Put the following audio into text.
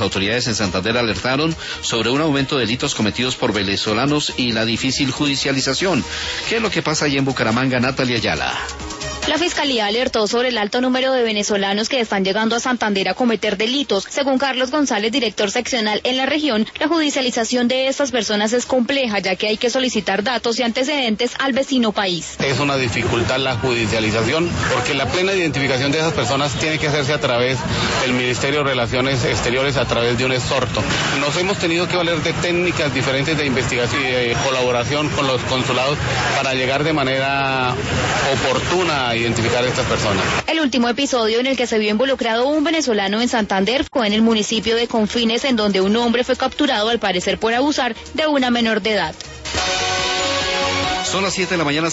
autoridades en Santander alertaron sobre un aumento de delitos cometidos por venezolanos y la difícil judicialización. ¿Qué es lo que pasa allí en Bucaramanga, Natalia Ayala? La Fiscalía alertó sobre el alto número de venezolanos que están llegando a Santander a cometer delitos. Según Carlos González, director seccional en la región, la judicialización de estas personas es compleja, ya que hay que solicitar datos y antecedentes al vecino país. Es una dificultad la judicialización, porque la plena identificación de esas personas tiene que hacerse a través del Ministerio de Relaciones Exteriores, a través de un exhorto. Nos hemos tenido que valer de técnicas diferentes de investigación y de colaboración con los consulados para llegar de manera oportuna a identificar a estas personas. El último episodio en el que se vio involucrado un venezolano en Santander fue en el municipio de Confines, en donde un hombre fue capturado al parecer por abusar de una menor de edad. Son las 7 de la mañana.